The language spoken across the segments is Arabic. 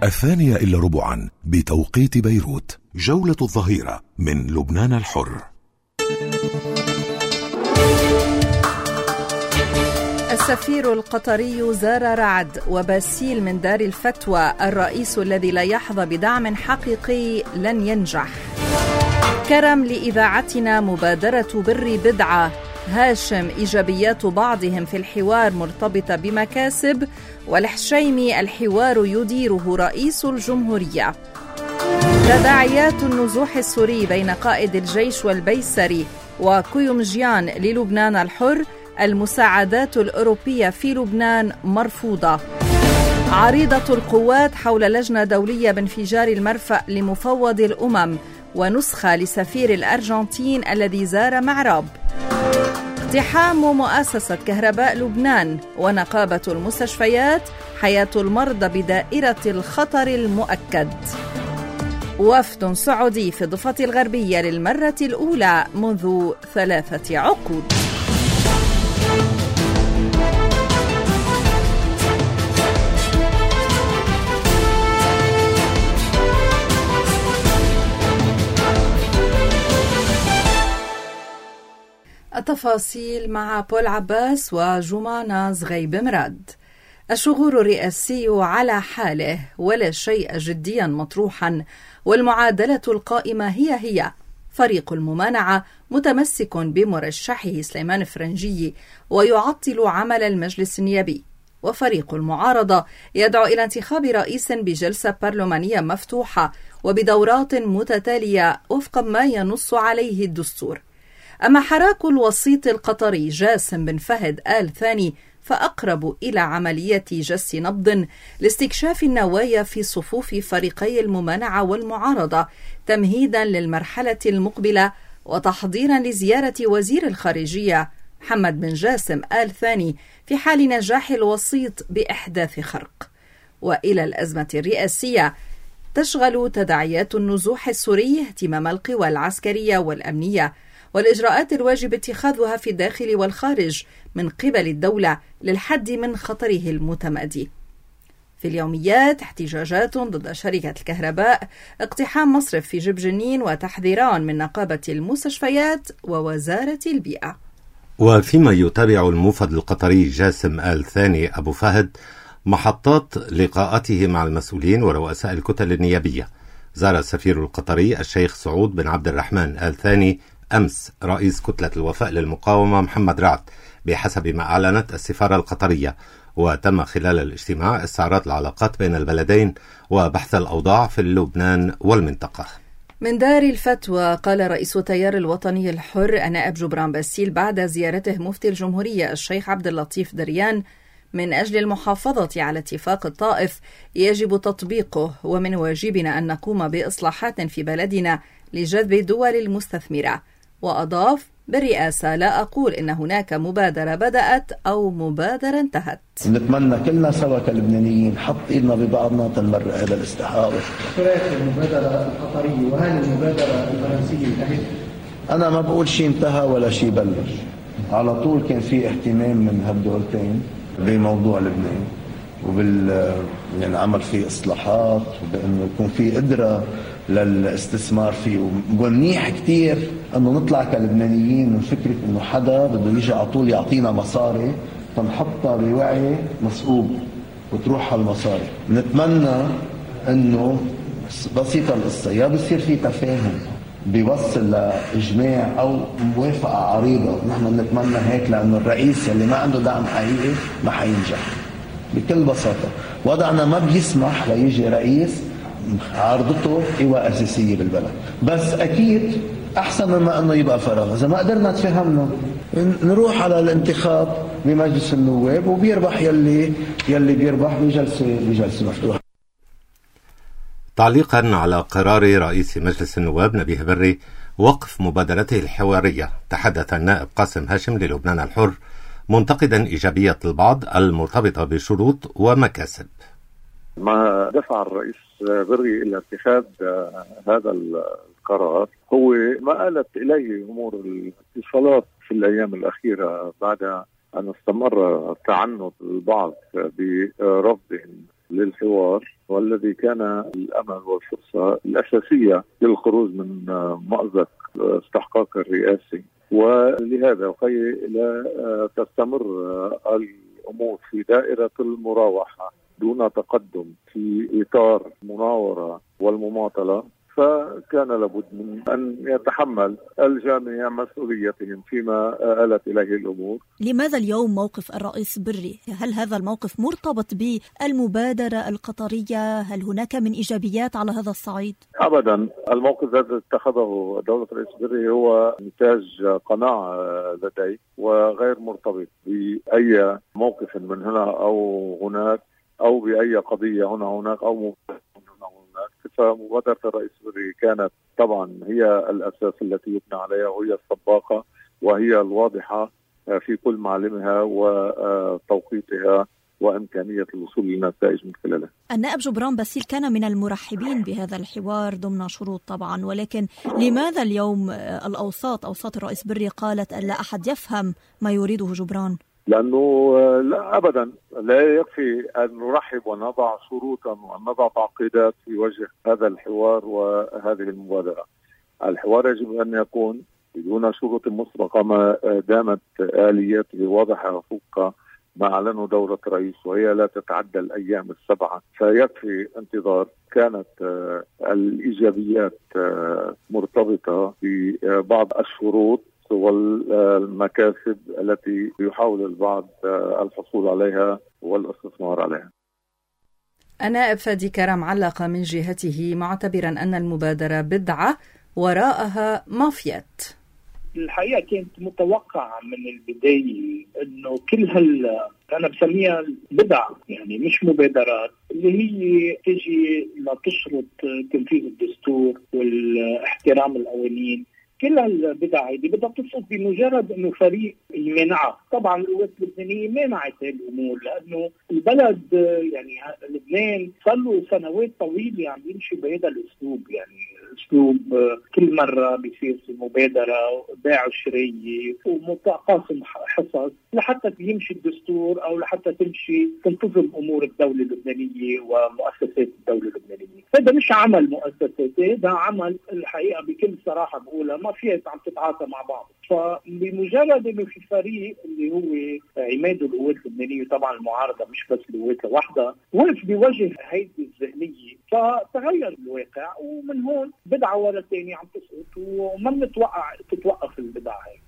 2:15 بتوقيت بيروت. جولة الظهيرة من لبنان الحر. السفير القطري زار رعد وباسيل من دار الفتوى. الرئيس الذي لا يحظى بدعم حقيقي لن ينجح. كرم لإذاعتنا مبادرة بر بدعة. هاشم إيجابيات بعضهم في الحوار مرتبطة بمكاسب. والحشيمي الحوار يديره رئيس الجمهورية. تداعيات النزوح السوري بين قائد الجيش والبيسري وكيومجيان للبنان الحر. المساعدات الأوروبية في لبنان مرفوضة. عريضة القوات حول لجنة دولية بانفجار المرفأ لمفوض الأمم. ونسخة لسفير الأرجنتين الذي زار معراب. اقتحام مؤسسة كهرباء لبنان ونقابة المستشفيات. حياة المرضى بدائرة الخطر المؤكد. وفد سعودي في الضفة الغربية للمرة الأولى منذ 3 عقود. التفاصيل مع بول عباس وجمانة زغيب مراد. الشغور الرئاسي على حاله ولا شيء جديا مطروحا، والمعادلة القائمة هي فريق الممانعة متمسك بمرشحه سليمان فرنجي ويعطل عمل المجلس النيابي، وفريق المعارضة يدعو إلى انتخاب رئيس بجلسة برلمانية مفتوحة وبدورات متتالية وفق ما ينص عليه الدستور. أما حراك الوسيط القطري جاسم بن فهد آل ثاني فأقرب إلى عملية جس نبض لاستكشاف النوايا في صفوف فريقي الممانعة والمعارضة تمهيدا للمرحلة المقبلة وتحضيرا لزيارة وزير الخارجية محمد بن جاسم آل ثاني في حال نجاح الوسيط بإحداث خرق. وإلى الأزمة الرئاسية تشغل تداعيات النزوح السوري اهتمام القوى العسكرية والأمنية والإجراءات الواجب اتخاذها في الداخل والخارج من قبل الدولة للحد من خطره المتمادي. في اليوميات احتجاجات ضد شركة الكهرباء، اقتحام مصرف في جبجنين، وتحذيران من نقابة المستشفيات ووزارة البيئة. وفيما يتابع الموفد القطري جاسم آل ثاني أبو فهد محطات لقاءاته مع المسؤولين ورؤساء الكتل النيابية، زار السفير القطري الشيخ سعود بن عبد الرحمن آل ثاني أمس رئيس كتلة الوفاء للمقاومة محمد رعد بحسب ما أعلنت السفارة القطرية، وتم خلال الاجتماع استعراض العلاقات بين البلدين وبحث الأوضاع في لبنان والمنطقة. من دار الفتوى قال رئيس التيار الوطني الحر النائب جبران باسيل بعد زيارته مفتي الجمهورية الشيخ عبد اللطيف دريان: من أجل المحافظة على اتفاق الطائف يجب تطبيقه، ومن واجبنا أن نقوم بإصلاحات في بلدنا لجذب الدول المستثمرة. وأضاف: بالرئاسة لا أقول إن هناك مبادرة بدأت أو مبادرة انتهت. نتمنى كلنا سوا كلبنانيين نحط إيدنا ببعضنا تنمرق هذا الاستحقاق. المبادرة القطرية وهل المبادرة الفرنسية انتهت؟ أنا ما بقول شيء انتهى ولا شيء بلش، على طول كان في اهتمام من هالدولتين بموضوع لبنان يعني عمل فيه إصلاحات وبأنه يكون في قدرة للاستثمار فيه. ومنيح كتير أنه نطلع كلبنانيين من فكرة أنه حدا بده يجي على طول يعطينا مصاري فنحطها بوعي مصقوب وتروح هالمصاري. نتمنى أنه بسيطة القصة، يا بصير في تفاهم بيوصل لإجماع أو موافقة عريضة. نحن نتمنى هيك لأنه الرئيس اللي ما عنده دعم حقيقي ما حينجح بكل بساطة. وضعنا ما بيسمح ليجي رئيس عارضته قوى أساسية بالبلد، بس أكيد أحسن مما أنه يبقى فراغ. إذا ما قدرنا نتفهمنا نروح على الانتخاب بمجلس النواب وبيربح يلي بيربح بجلسة مفتوحة. تعليقا على قرار رئيس مجلس النواب نبيه بري وقف مبادرته الحوارية، تحدث النائب قاسم هاشم للبنان الحر منتقدا إيجابية البعض المرتبطة بشروط ومكاسب. ما دفع الرئيس بري إلى اتخاذ هذا القرار هو ما آلت إليه أمور الاتصالات في الأيام الأخيرة بعد أن استمر تعنت البعض برفض للحوار، والذي كان الأمل والفرصة الأساسية للخروج من مأزق استحقاق الرئاسي. ولهذا وكي لا تستمر الأمور في دائرة المراوحة دون تقدم في إطار المناورة والمماطلة، فكان لابد من أن يتحمل الجميع مسؤوليتهم فيما آلت إليه الأمور. لماذا اليوم موقف الرئيس بري؟ هل هذا الموقف مرتبط بالمبادرة القطرية؟ هل هناك من إيجابيات على هذا الصعيد؟ أبدا، الموقف الذي اتخذه دولة الرئيس بري هو نتاج قناعة لدي وغير مرتبط بأي موقف من هنا أو هناك أو بأي قضية هناك أو مبادرة هنا هناك. فمبادرة الرئيس بري كانت طبعا هي الأساس التي يبنى عليها، وهي السباقة وهي الواضحة في كل معالمها وتوقيتها وإمكانية الوصول للنتائج من خلالها. النائب جبران باسيل كان من المرحبين بهذا الحوار ضمن شروط طبعا، ولكن لماذا اليوم أوساط الرئيس بري قالت أن لا أحد يفهم ما يريده جبران؟ لأنه لا أبدا لا يكفي أن نرحب ونضع شروطا ونضع تعقيدات في وجه هذا الحوار وهذه المبادرة. الحوار يجب أن يكون بدون شروط مسبقة ما دامت آلياته واضحة فوق ما أعلنه دولة الرئيس، وهي لا تتعدى الأيام 7، فيكفي انتظار. كانت الإيجابيات مرتبطة ببعض الشروط والمكاسب التي يحاول البعض الحصول عليها والاستثمار عليها. النائب فادي كرم علق من جهته معتبرا أن المبادرة بدعة وراءها مافيات. الحقيقة كانت متوقعة من البداية أنه كل أنا بسميها بدع، يعني مش مبادرات، اللي هي تجي لتشرط تنفيذ الدستور والاحترام القوانين. كل البدع هذه بدها تسقط بمجرد انه فريق يمنعها. طبعا القوات اللبنانيه منعت هذه الامور، لانه البلد يعني لبنان صار له سنوات طويله عم يمشي بهذا الاسلوب، يعني اسلوب كل مره بيصير في مبادره بيع وشراء ومتقاسم حصص لحتى يمشي الدستور او لحتى تنتظم امور الدوله اللبنانيه ومؤسسات الدوله اللبنانيه. هذا مش عمل مؤسسات، هذا عمل الحقيقه بكل صراحه بقولها ما فيها عم تتعاطى مع بعض. فبمجرد انه في فريق اللي هو عماد القوات اللبنانيه، طبعا المعارضه مش بس القوات لوحدها، وقف بوجه هيدي الذهنيه فتغير الواقع، ومن هون بدعه ورا الثانيه عم تسقط وما تتوقف البدعه هي.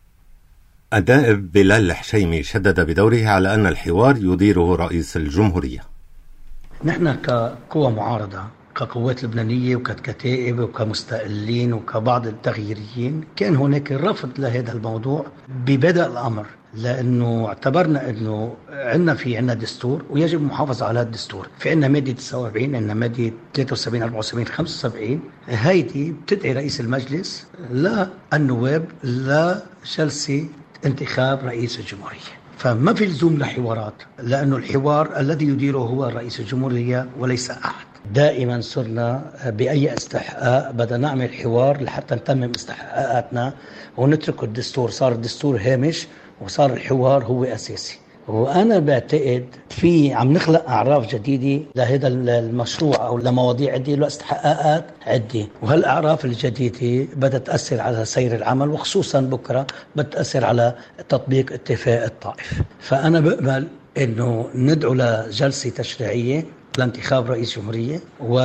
النائب بلال الحشيمي شدد بدوره على أن الحوار يديره رئيس الجمهورية. نحن كقوى معارضة، كقوات لبنانية وككتائب وكمستقلين وكبعض التغييريين، كان هناك رفض لهذا الموضوع ببدء الأمر، لأنه اعتبرنا أنه عندنا دستور ويجب المحافظة على الدستور. في عندنا مادة 49، عندنا مادة 73 74 75، هيدي بتدعي رئيس المجلس للنواب لجلسة انتخاب رئيس الجمهورية. فما في لزوم لحوارات، لأنه الحوار الذي يديره هو رئيس الجمهورية وليس أحد. دائما صرنا بأي استحقاق بدنا نعمل حوار لحتى نتمم استحقاقاتنا ونترك الدستور. صار الدستور هامش وصار الحوار هو أساسي. وأنا بعتقد عم نخلق أعراف جديدة لهذا المشروع أو لمواضيع عدة لاستحقاقات عدة، وهالأعراف الجديدة بدها تأثر على سير العمل، وخصوصا بكرة بتأثر على تطبيق اتفاق الطائف. فأنا بقبل إنه ندعو لجلسة تشريعية لانتخاب رئيس جمهورية،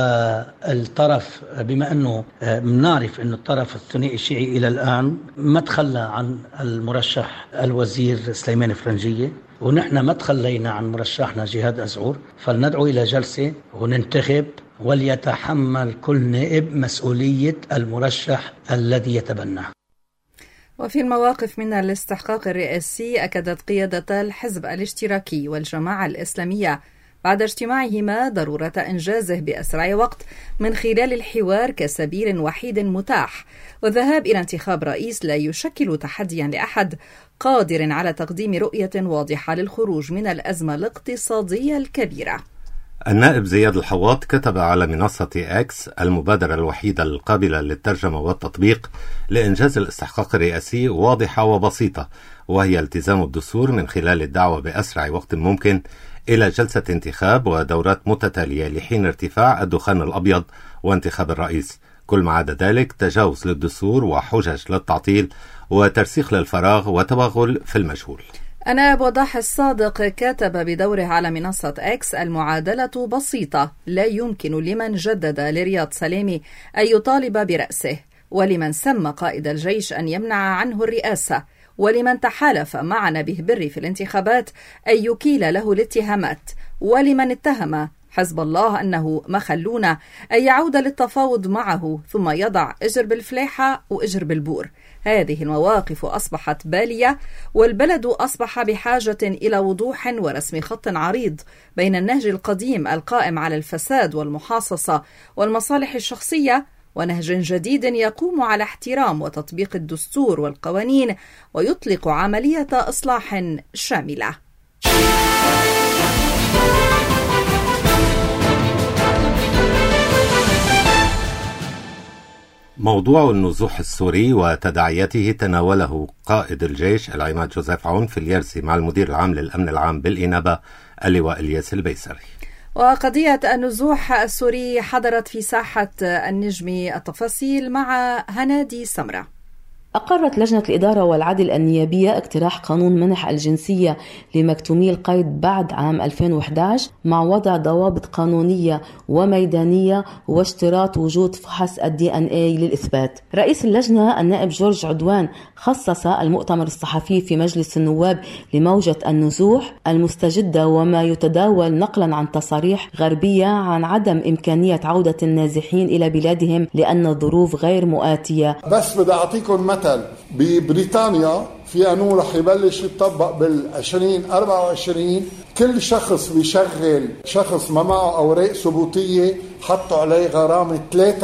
والطرف بما أنه منعرف أنه الطرف الثنائي الشيعي إلى الآن ما تخلى عن المرشح الوزير سليمان فرنجية، ونحن ما تخلينا عن مرشحنا جهاد أزعور، فلندعو إلى جلسة وننتخب، وليتحمل كل نائب مسؤولية المرشح الذي يتبناه. وفي المواقف من الاستحقاق الرئاسي أكدت قيادة الحزب الاشتراكي والجماعة الإسلامية بعد اجتماعهما ضرورة إنجازه بأسرع وقت من خلال الحوار كسبيل وحيد متاح، والذهاب إلى انتخاب رئيس لا يشكل تحديا لأحد قادر على تقديم رؤية واضحة للخروج من الأزمة الاقتصادية الكبيرة. النائب زياد الحواط كتب على منصة إكس: المبادرة الوحيدة القابلة للترجمة والتطبيق لإنجاز الاستحقاق الرئاسي واضحة وبسيطة، وهي التزام الدستور من خلال الدعوة بأسرع وقت ممكن إلى جلسة انتخاب ودورات متتالية لحين ارتفاع الدخان الأبيض وانتخاب الرئيس، كل ما عدا ذلك تجاوز للدستور وحجج للتعطيل وترسيخ للفراغ وتوغل في المجهول. أناب وضاح الصادق كاتب بدوره على منصة إكس: المعادلة بسيطة، لا يمكن لمن جدد لرياض سلامي أن يطالب برأسه، ولمن سمى قائد الجيش أن يمنع عنه الرئاسة، ولمن تحالف مع نبيه بري في الانتخابات أن يكيل له الاتهامات، ولمن اتهم حزب الله أنه مخلون أن يعود للتفاوض معه ثم يضع إجر بالفلاحة وإجر بالبور. هذه المواقف أصبحت بالية، والبلد أصبح بحاجة إلى وضوح ورسم خط عريض بين النهج القديم القائم على الفساد والمحاصصة والمصالح الشخصية، ونهج جديد يقوم على احترام وتطبيق الدستور والقوانين ويطلق عملية إصلاح شاملة. موضوع النزوح السوري وتداعياته تناوله قائد الجيش العماد جوزيف عون في اليرسي مع المدير العام للأمن العام بالإنابة اللواء إلياس البيسري. وقضية النزوح السوري حضرت في ساحة النجم التفاصيل مع هنادي سمرة. أقرت لجنة الإدارة والعدل النيابية اقتراح قانون منح الجنسية لمكتومي القيد بعد عام 2011 مع وضع ضوابط قانونية وميدانية واشتراط وجود فحص الDNA للإثبات. رئيس اللجنة النائب جورج عدوان خصص المؤتمر الصحفي في مجلس النواب لموجة النزوح المستجدة وما يتداول نقلا عن تصاريح غربية عن عدم إمكانية عودة النازحين إلى بلادهم لأن الظروف غير مؤاتية. بس بدي أعطيكم مثل، ببريطانيا في قانون رح يبلش يطبق بال2024، كل شخص بيشغل شخص ما معه أوراق ثبوتية حطوا عليه غرامة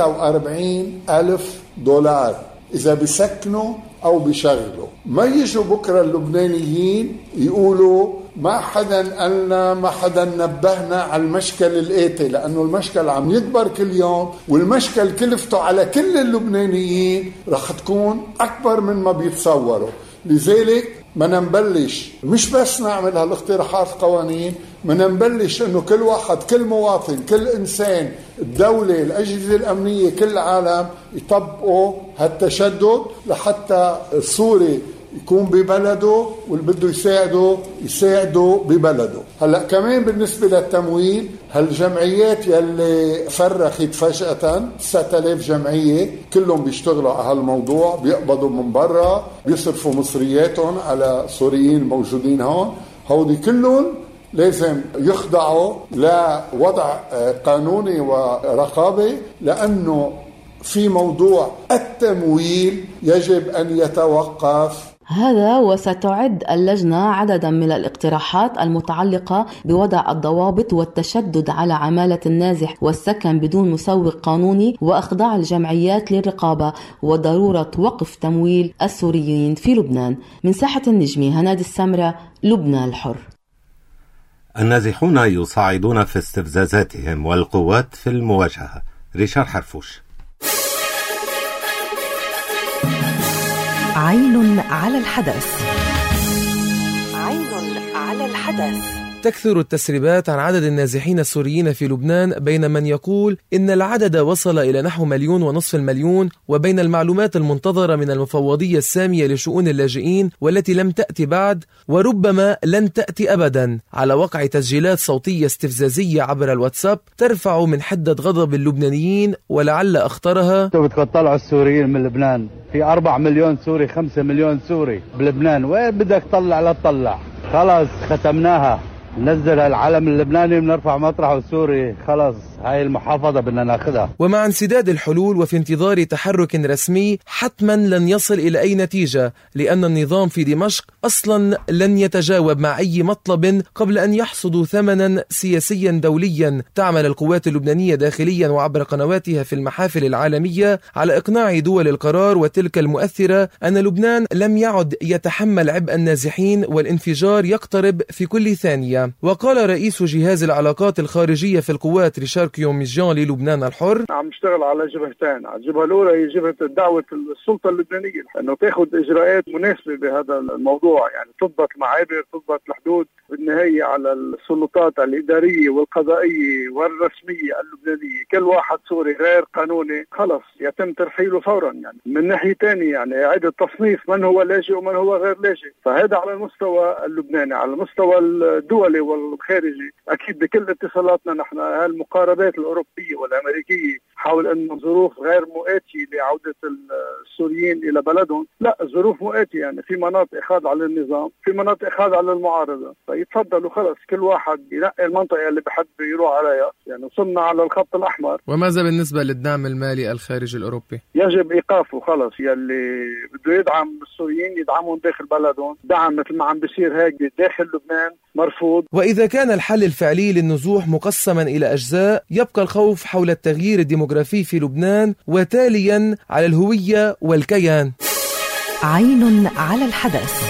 $43,000 إذا بيسكنوا أو بيشغلوا. ما يجوا بكرة اللبنانيين يقولوا ما حدا قالنا، ما حدا نبهنا على المشكل الآتي، لأنه المشكل عم يكبر كل يوم، والمشكل كلفته على كل اللبنانيين رح تكون أكبر من ما بيتصوروا. لذلك بدنا نبلش مش بس نعمل هالاقتراحات القوانين، بدنا نبلش انه كل واحد، كل مواطن، كل انسان، الدولة، الاجهزة الامنية، كل العالم يطبقوا هالتشدد لحتى السوري يكون ببلده واللي بده يساعده ببلده. هلا كمان بالنسبة للتمويل، هالجمعيات يلي فرخت فجأة 9000 جمعية كلهم بيشتغلوا على هالموضوع، بيقبضوا من برا، بيصرفوا مصرياتهم على سوريين موجودين هون، هودي كلهم لازم يخضعوا لوضع قانوني ورقابة، لأنه في موضوع التمويل يجب أن يتوقف. هذا وستعد اللجنة عددا من الاقتراحات المتعلقة بوضع الضوابط والتشدد على عمالة النازح والسكن بدون مسوق قانوني وإخضاع الجمعيات للرقابة وضرورة وقف تمويل السوريين في لبنان. من ساحة النجمي هنادي السمرة، لبنان الحر. النازحون يصعدون في استفزازاتهم والقوات في المواجهة. ريشار حرفوش. عين على الحدث. عين على الحدث. تكثر التسريبات عن عدد النازحين السوريين في لبنان، بين من يقول إن العدد وصل إلى نحو 1.5 مليون، وبين المعلومات المنتظرة من المفوضية السامية لشؤون اللاجئين والتي لم تأتي بعد وربما لن تأتي أبدا، على وقع تسجيلات صوتية استفزازية عبر الواتساب ترفع من حدة غضب اللبنانيين، ولعل أخطرها: بدكم تطلعوا السوريين من لبنان، في 4 مليون سوري، 5 مليون سوري بلبنان، وين بدك تطلع؟ لا تطلع، خلاص ختمناها، نزل العلم اللبناني ونرفع مطرحه السوري، خلاص هاي المحافظة بدنا ناخذها. ومع انسداد الحلول وفي انتظار تحرك رسمي حتما لن يصل إلى أي نتيجة، لأن النظام في دمشق أصلا لن يتجاوب مع أي مطلب قبل أن يحصدوا ثمنا سياسيا دوليا. تعمل القوات اللبنانية داخليا وعبر قنواتها في المحافل العالمية على إقناع دول القرار وتلك المؤثرة أن لبنان لم يعد يتحمل عبء النازحين والانفجار يقترب في كل ثانية. وقال رئيس جهاز العلاقات الخارجية في القوات ريشار كيومجيان للبنان الحر؟ عم نشتغل على جبهتين. الجبهة الأولى هي جبهة دعوة السلطة اللبنانية أنه تأخذ إجراءات مناسبة بهذا الموضوع، يعني تضبط المعابر، تضبط الحدود، بالنهاية على السلطات الإدارية والقضائية والرسمية اللبنانية. كل واحد سوري غير قانوني خلص يتم ترحيله فورا. يعني من ناحية ثانية يعني إعادة تصنيف من هو لاجئ ومن هو غير لاجئ. فهذا على المستوى اللبناني. على المستوى الدولي والخارجي أكيد بكل اتصالاتنا نحن هالمقاربات الأوروبية والأمريكية حول أن ظروف غير مؤاتية لعودة السوريين إلى بلدهم. لا، الظروف مؤاتية، يعني في مناطق خاضعة للنظام، في مناطق خاضعة للمعارضة، فيتفضلوا خلص كل واحد ينقي المنطقة اللي بحب يروح عليها. يعني وصلنا على الخط الأحمر. وماذا بالنسبة للدعم المالي الخارجي الأوروبي؟ يجب إيقافه خلص. يلي بده يدعم السوريين يدعمهم داخل بلدهم. دعم مثل ما عم بيصير هيك داخل لبنان مرفوض. وإذا كان الحل الفعلي للنزوح مقسما إلى أجزاء، يبقى الخوف حول التغيير الديموغرافي في لبنان وتاليا على الهوية والكيان. عين على الحدث.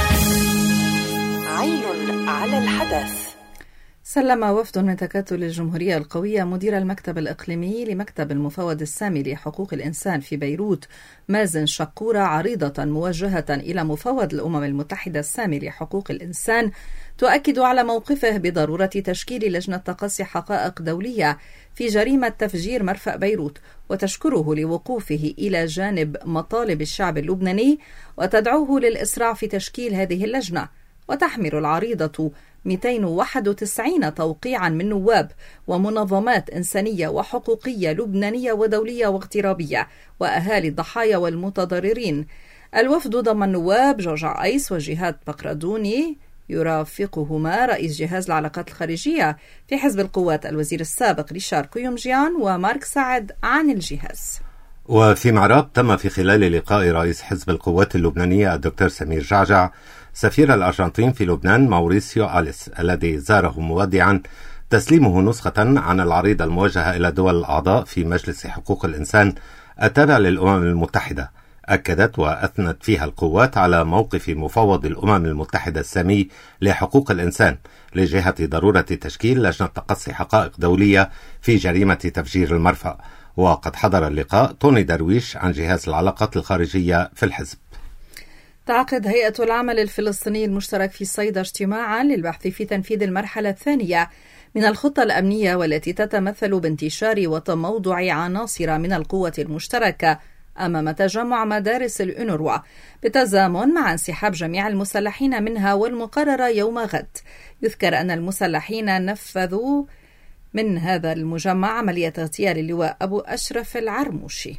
عين على الحدث. سلم وفد من تكتل الجمهورية القوية مدير المكتب الإقليمي لمكتب المفوض السامي لحقوق الإنسان في بيروت مازن شقورة عريضة موجهة إلى مفوض الأمم المتحدة السامي لحقوق الإنسان تؤكد على موقفه بضرورة تشكيل لجنة تقصي حقائق دولية في جريمة تفجير مرفأ بيروت، وتشكره لوقوفه إلى جانب مطالب الشعب اللبناني وتدعوه للإسراع في تشكيل هذه اللجنة. وتحمل العريضة 291 توقيعا من نواب ومنظمات إنسانية وحقوقية لبنانية ودولية واغترابية وأهالي الضحايا والمتضررين. الوفد ضم النواب جورج عيس وجهاد بقردوني يرافقهما رئيس جهاز العلاقات الخارجية في حزب القوات الوزير السابق ريشار كيومجيان ومارك سعد عن الجهاز. وفي معراب تم في خلال لقاء رئيس حزب القوات اللبنانية الدكتور سمير جعجع سفير الأرجنتين في لبنان ماوريسيو أليس الذي زاره مودعا تسليمه نسخة عن العريضة الموجهة إلى دول الأعضاء في مجلس حقوق الإنسان التابع للأمم المتحدة. أكدت وأثنت فيها القوات على موقف مفوض الأمم المتحدة السامي لحقوق الإنسان لجهة ضرورة تشكيل لجنة تقصي حقائق دولية في جريمة تفجير المرفأ. وقد حضر اللقاء توني درويش عن جهاز العلاقات الخارجية في الحزب. تعقد هيئة العمل الفلسطيني المشترك في صيدا اجتماعا للبحث في تنفيذ المرحلة الثانية من الخطة الأمنية والتي تتمثل بانتشار وتموضع عناصر من القوة المشتركة أمام تجمع مدارس الأونروا بالتزامن مع انسحاب جميع المسلحين منها والمقرر يوم غد. يذكر أن المسلحين نفذوا من هذا المجمع عملية اغتيال اللواء أبو أشرف العرموشي.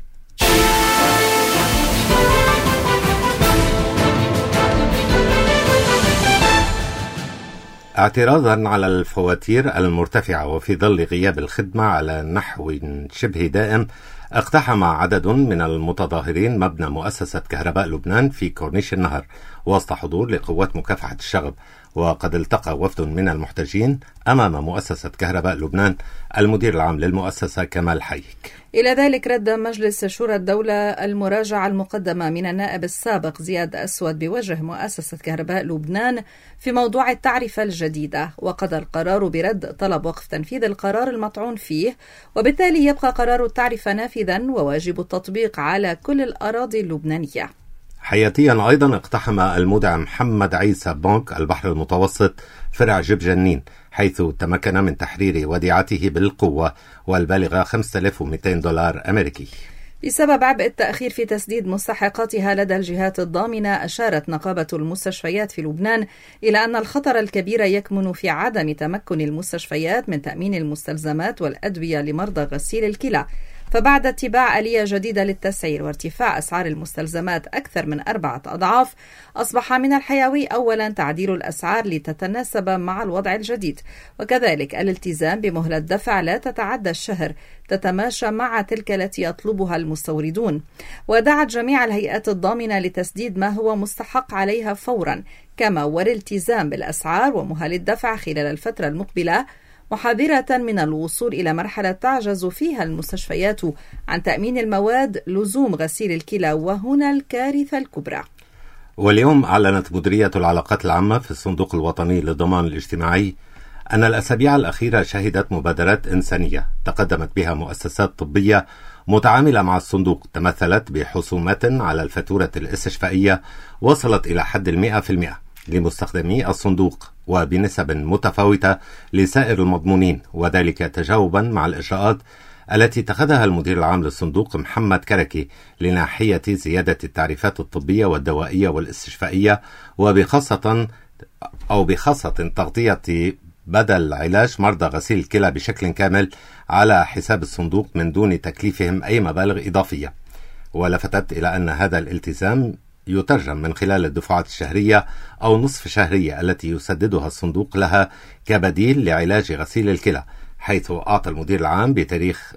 اعتراضا على الفواتير المرتفعة وفي ظل غياب الخدمة على نحو شبه دائم، اقتحم عدد من المتظاهرين مبنى مؤسسة كهرباء لبنان في كورنيش النهر وسط حضور لقوات مكافحة الشغب. وقد التقى وفد من المحتجين أمام مؤسسة كهرباء لبنان المدير العام للمؤسسة كمال حيك. إلى ذلك رد مجلس شورى الدولة المراجعة المقدمة من النائب السابق زياد أسود بوجه مؤسسة كهرباء لبنان في موضوع التعرفة الجديدة، وقضى القرار برد طلب وقف تنفيذ القرار المطعون فيه، وبالتالي يبقى قرار التعرفة نافذا وواجب التطبيق على كل الأراضي اللبنانية. حياتيا أيضا اقتحم المودع محمد عيسى بنك البحر المتوسط فرع جب جنين، حيث تمكن من تحرير وديعته بالقوة والبالغة $5200 أمريكي. بسبب عبء التأخير في تسديد مستحقاتها لدى الجهات الضامنة، أشارت نقابة المستشفيات في لبنان إلى أن الخطر الكبير يكمن في عدم تمكن المستشفيات من تأمين المستلزمات والأدوية لمرضى غسيل الكلى. فبعد اتباع آلية جديدة للتسعير وارتفاع أسعار المستلزمات أكثر من 4 أضعاف، أصبح من الحيوي أولا تعديل الأسعار لتتناسب مع الوضع الجديد، وكذلك الالتزام بمهلة دفع لا تتعدى الشهر تتماشى مع تلك التي يطلبها المستوردون. ودعت جميع الهيئات الضامنة لتسديد ما هو مستحق عليها فورا، كما والالتزام بالأسعار ومهل الدفع خلال الفترة المقبلة، محذرة من الوصول إلى مرحلة تعجز فيها المستشفيات عن تأمين المواد لزوم غسيل الكلى، وهنا الكارثة الكبرى. واليوم أعلنت مديرية العلاقات العامة في الصندوق الوطني للضمان الاجتماعي أن الأسابيع الأخيرة شهدت مبادرات إنسانية تقدمت بها مؤسسات طبية متعاملة مع الصندوق، تمثلت بحسومات على الفاتورة الاستشفائية وصلت إلى حد 100% لمستخدمي الصندوق، وبنسب متفاوتة لسائر المضمونين، وذلك تجاوبا مع الإجراءات التي اتخذها المدير العام للصندوق محمد كركي لناحية زيادة التعريفات الطبية والدوائية والاستشفائية، وبخاصة تغطية بدل علاج مرضى غسيل الكلى بشكل كامل على حساب الصندوق من دون تكليفهم أي مبالغ إضافية. ولفتت إلى أن هذا الالتزام يترجم من خلال الدفعات الشهرية أو نصف شهرية التي يسددها الصندوق لها كبديل لعلاج غسيل الكلى، حيث أعطى المدير العام بتاريخ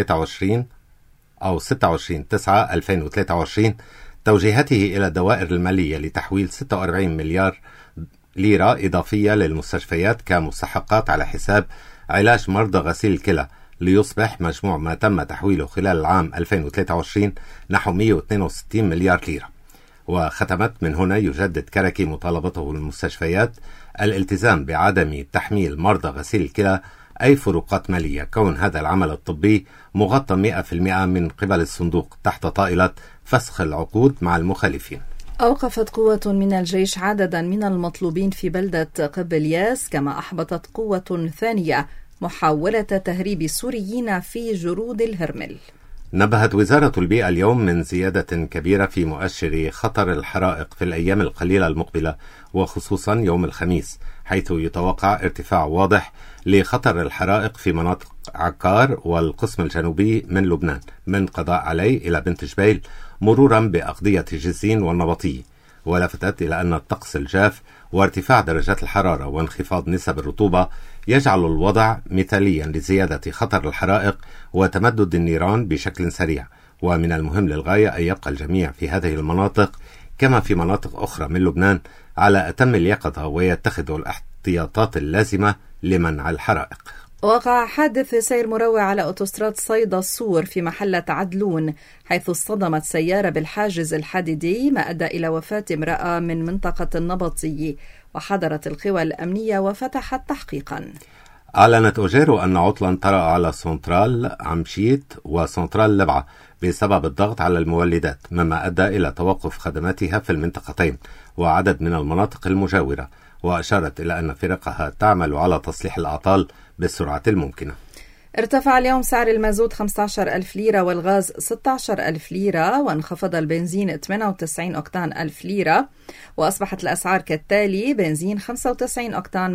26/9/2023 توجيهاته إلى الدوائر المالية لتحويل 46 مليار ليرة إضافية للمستشفيات كمستحقات على حساب علاج مرضى غسيل الكلى، ليصبح مجموع ما تم تحويله خلال العام 2023 نحو 162 مليار ليرة. وختمت من هنا يجدد كركي مطالبته للمستشفيات الالتزام بعدم تحميل مرضى غسيل الكلى أي فروقات مالية، كون هذا العمل الطبي مغطى 100% من قبل الصندوق تحت طائلة فسخ العقود مع المخالفين. أوقفت قوة من الجيش عددا من المطلوبين في بلدة قبلياس، كما أحبطت قوة ثانية محاولة تهريب السوريين في جرود الهرمل. نبهت وزارة البيئة اليوم من زيادة كبيرة في مؤشر خطر الحرائق في الأيام القليلة المقبلة، وخصوصا يوم الخميس، حيث يتوقع ارتفاع واضح لخطر الحرائق في مناطق عكار والقسم الجنوبي من لبنان، من قضاء علي إلى بنت جبيل، مرورا بأقضية جزين والنبطية. ولفتت إلى أن الطقس الجاف وارتفاع درجات الحرارة وانخفاض نسب الرطوبة يجعل الوضع مثاليا لزيادة خطر الحرائق وتمدد النيران بشكل سريع، ومن المهم للغاية أن يبقى الجميع في هذه المناطق كما في مناطق أخرى من لبنان على أتم اليقظة ويتخذوا الاحتياطات اللازمة لمنع الحرائق. وقع حادث سير مروع على أوتوستراد صيدا الصور في محلة عدلون، حيث اصطدمت سيارة بالحاجز الحديدي، ما أدى إلى وفاة امرأة من منطقة النبطي، وحضرت القوى الأمنية وفتحت تحقيقا. أعلنت أوجيرو أن عطلا طرأ على سنترال عمشيت وسنترال لبعة بسبب الضغط على المولدات، مما أدى إلى توقف خدماتها في المنطقتين وعدد من المناطق المجاورة، وأشارت إلى أن فرقها تعمل على تصليح الأعطال بالسرعة الممكنة. ارتفع اليوم سعر المازوت 15,000 ليرة والغاز 16,000 ليرة، وانخفض البنزين 98 أوكتان 1000 ليرة، وأصبحت الأسعار كالتالي: بنزين 95 أوكتان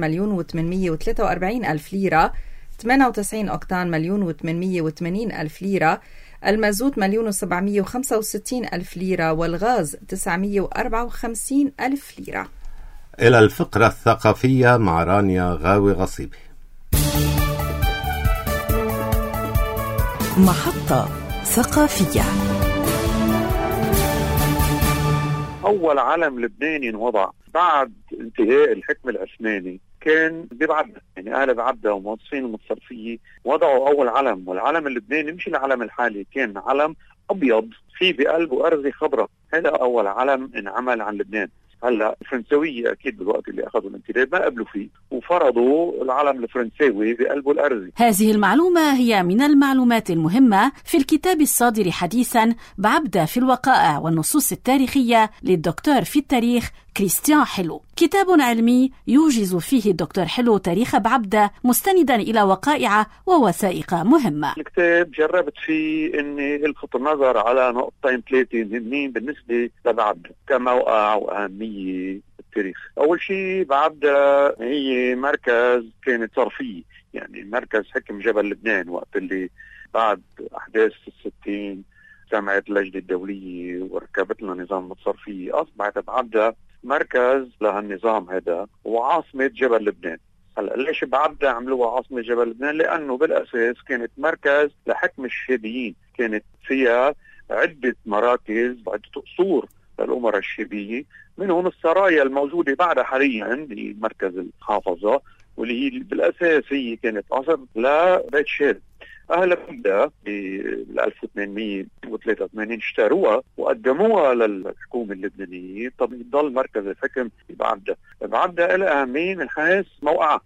1,843,000 ليرة، 98 أوكتان 1,880,000 ليرة، المازوت 1,765,000 ليرة، والغاز 954,000 ليرة. إلى الفقرة الثقافية مع رانيا غاوي غصيبي. محطة ثقافية. أول علم لبناني انوضع بعد انتهاء الحكم العثماني كان ببعبدة، يعني أهل بعبدة وموظفين المتصرفية وضعوا أول علم، والعلم اللبناني مش العلم الحالي، كان علم أبيض فيه بقلبه أرزة خضراء. هذا أول علم انعمل عن لبنان. هلا الفرنسوية اكيد بالوقت اللي اخذوا الانتداب ما قبلوا فيه وفرضوا العلم الفرنساوي بقلبه الارضي. هذه المعلومة هي من المعلومات المهمة في الكتاب الصادر حديثا بعبدة في الوقائع والنصوص التاريخية للدكتور في التاريخ كريستيان حلو، كتاب علمي يوجز فيه الدكتور حلو تاريخ بعبدة مستندا إلى وقائع ووثائق مهمة. الكتاب جربت فيه اني الفت النظر على نقطتين ثلاثة مهمين بالنسبة لبعبدة كموقع وأهمية التاريخ. أول شيء بعبدة هي مركز كانت صرفية، يعني مركز حكم جبل لبنان وقت اللي بعد أحداث الستين سمعت اللجنة الدولية وركبت لنا نظام الصرفية، أصبحت بعبدة مركز لهالنظام هذا وعاصمة جبل لبنان. هلا ليش بعبدة عملوها عاصمة جبل لبنان؟ لأنه بالأساس كانت مركز لحكم الشيبيين، كانت فيها عدة مراكز وعدة قصور للأمراء الشيبية، منهم السرايا الموجودة بعدها حاليا بمركز الحافظة، واللي هي بالأساس هي كانت قصر لبيت شاد. أهل بعبدة بال 1883 اشتروها وقدموها للحكومة اللبنانية، طب يضل مركز الحكم ببعبدة. بعبدة لها أهمية من حيث موقعها،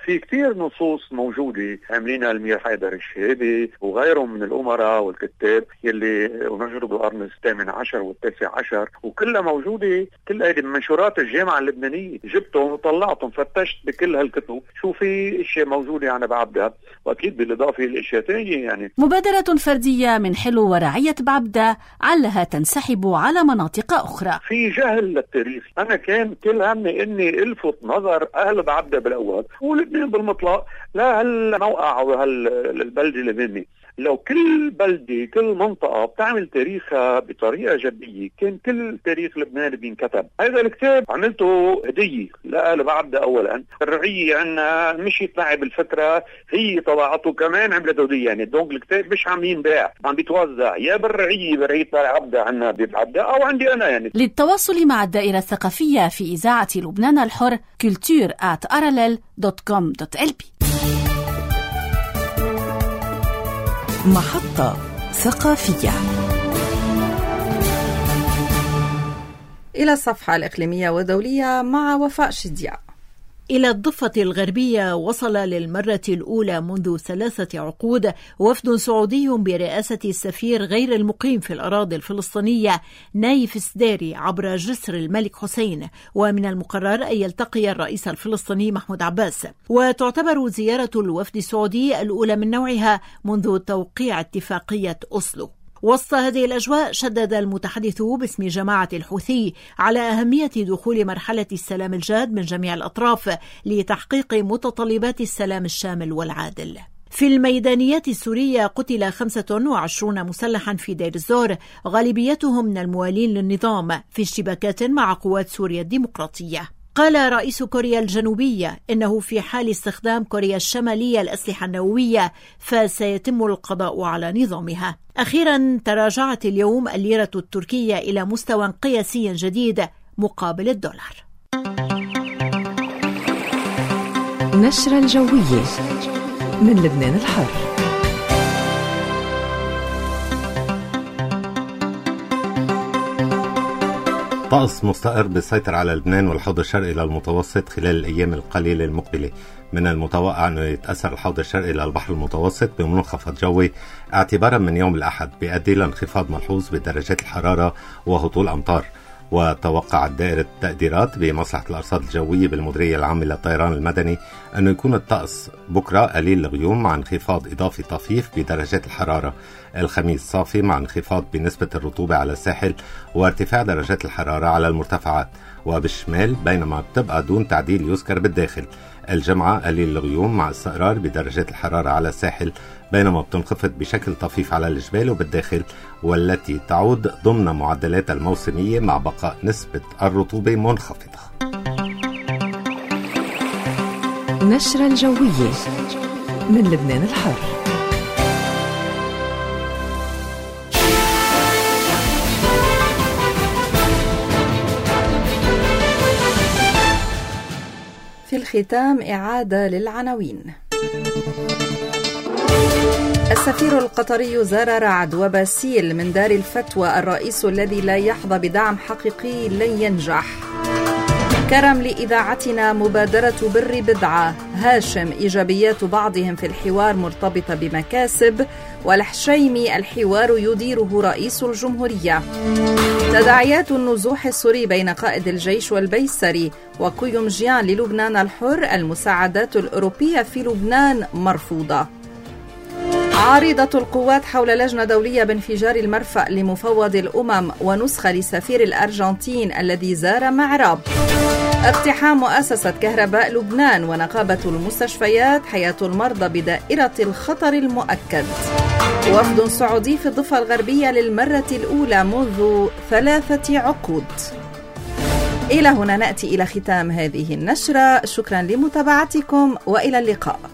في كثير نصوص موجودة عاملينها أمير حيدر الشهيدي وغيرهم من الأمراء والكتاب يلي نشروا بالقرن الثامن عشر والتاسع عشر، وكلها موجودة، كل هذه منشورات الجامعة اللبنانية، جبتهم وطلعتهم فتشت بكل هالكتب، شو في اشياء موجودة عن بعبدة، واكيد بالاضافة لاشياء ثانية. يعني مبادرة فردية من حلو ورعية بعبدة علها تنسحب على مناطق أخرى. في جهل للتاريخ، أنا كان كل همي إني ألفت نظر أهل بعبدة بالأول ولبنان بالمطلق لهالموقع وهالبلدة اللبنانية. لو كل بلدة كل منطقة بتعمل تاريخها بطريقة جدية كان كل تاريخ لبنان بينكتب. هذا الكتاب عملته هدية لأهل بعبدة. أولا الرعية عنا مشيت معي بالفترة، هي طبعته كمان عملت هدية، يعني دونك الكتاب مش عم ينباع، عم بيتوزع يا بالرعية برعية بعبدة عنا ببعبدة أو عندي أنا. يعني للتواصل مع الدائرة الثقافية في إذاعة لبنان الحر culture@parallel.com.lb. محطة ثقافية. إلى الصفحة الإقليمية والدولية مع وفاء شديع. إلى الضفة الغربية وصل للمرة الأولى منذ 3 عقود وفد سعودي برئاسة السفير غير المقيم في الأراضي الفلسطينية نايف السداري عبر جسر الملك حسين، ومن المقرر أن يلتقي الرئيس الفلسطيني محمود عباس. وتعتبر زيارة الوفد السعودي الأولى من نوعها منذ توقيع اتفاقية أوسلو. وسط هذه الأجواء شدد المتحدث باسم جماعة الحوثي على أهمية دخول مرحلة السلام الجاد من جميع الأطراف لتحقيق متطلبات السلام الشامل والعادل. في الميدانيات السورية قتل 25 مسلحا في دير الزور، غالبيتهم من الموالين للنظام، في اشتباكات مع قوات سوريا الديمقراطية. قال رئيس كوريا الجنوبية إنه في حال استخدام كوريا الشمالية الأسلحة النووية فسيتم القضاء على نظامها. أخيرا تراجعت اليوم الليرة التركية إلى مستوى قياسي جديد مقابل الدولار. نشرة الجوية من لبنان الحر. طقس مستقر بيسيطر على لبنان والحوض الشرقي للمتوسط خلال الأيام القليلة المقبلة. من المتوقع أنه يتأثر الحوض الشرقي للبحر المتوسط بمنخفض جوي اعتبارا من يوم الأحد بيؤدي لانخفاض ملحوظ بدرجات الحرارة وهطول أمطار. وتوقعت دائرة التقديرات بمصلحة الأرصاد الجوية بالمديرية العامة للطيران المدني أنه يكون الطقس بكرة قليل الغيوم مع انخفاض إضافي طفيف بدرجات الحرارة، الخميس صافي مع انخفاض بنسبة الرطوبة على الساحل وارتفاع درجات الحرارة على المرتفعات وبالشمال، بينما بتبقى دون تعديل يذكر بالداخل. الجمعة قليل الغيوم مع استقرار بدرجات الحرارة على الساحل، بينما بتنخفض بشكل طفيف على الجبال وبالداخل، والتي تعود ضمن معدلات الموسمية مع بقاء نسبة الرطوبة منخفضة. نشرة الجوية من لبنان الحر. في الختام إعادة للعناوين. السفير القطري زار رعد وباسيل من دار الفتوى، الرئيس الذي لا يحظى بدعم حقيقي لن ينجح. كرم لإذاعتنا مبادرة بر بدعة، هاشم إيجابيات بعضهم في الحوار مرتبطة بمكاسب، والحشيمي الحوار يديره رئيس الجمهورية. تداعيات النزوح السوري بين قائد الجيش والبيسري، وكيومجيان للبنان الحر، المساعدات الأوروبية في لبنان مرفوضة. عارضة القوات حول لجنة دولية بانفجار المرفأ لمفوض الأمم، ونسخة لسفير الأرجنتين الذي زار معراب. اقتحام مؤسسة كهرباء لبنان ونقابة المستشفيات، حياة المرضى بدائرة الخطر المؤكد. وفد سعودي في الضفة الغربية للمرة الأولى منذ 3 عقود. إلى هنا نأتي إلى ختام هذه النشرة، شكرا لمتابعتكم وإلى اللقاء.